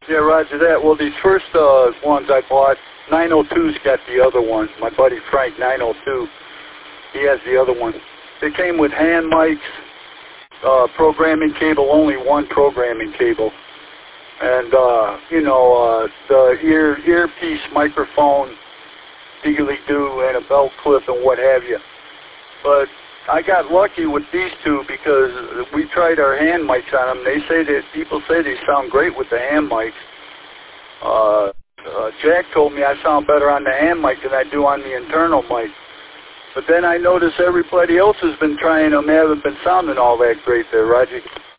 Yeah, roger that. Well, these first ones I bought, 902's got the other one. My buddy Frank, 902, he has the other one. They came with hand mics, programming cable, only one programming cable. And, the earpiece microphone, diggly-doo, and a belt clip and what have you. But I got lucky with these two because we tried our hand mics on them. People say they sound great with the hand mics. Jack told me I sound better on the hand mic than I do on the internal mic. But then I noticed everybody else has been trying them, haven't been sounding all that great there, Roger.